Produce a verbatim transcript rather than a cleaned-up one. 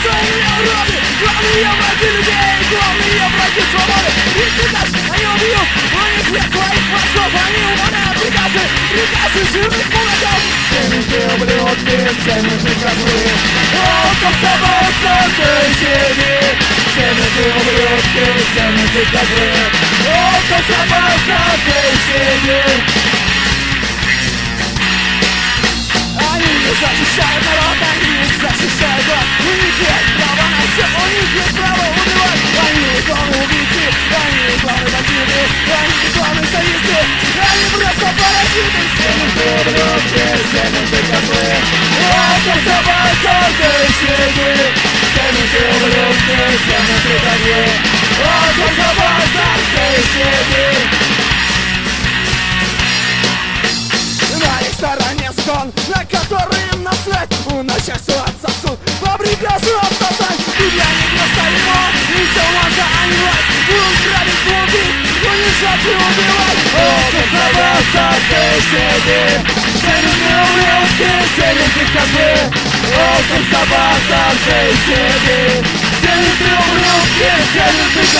Главные уроды, главные враги людей, главные враги свободы. И ты знаешь, они убьют, у них нет своих мозгов, они выполняют приказы, приказы жирных кулаков. Всеми ты ублюдки, всеми ты козлы, волков собой сети. Всеми ты ублюдки, всеми ты козлы, волков собой сети. Они не защищают народ, они не защищают вас. У них есть право на все, у них есть право убивать. Они главные убийцы, они главные бандиты, они главные садисты, они просто паразиты. Всеми ты ублюдки, всеми ты козлы, волков собой сети. Всеми ты ублюдки, всеми ты козлы, волков собой сети. На их стороне закон, на который им насрать. У начальства отсосут, по приказу отсосать. И для них просто ремонт, и все можно, а не власть. Будут грабить, убить, унижать и убивать. Волков собрался, ты сиди. Всеми ты ублюдки, всеми ты козлы. Волков собрался, ты сиди. Всеми ты ублюдки, всеми ты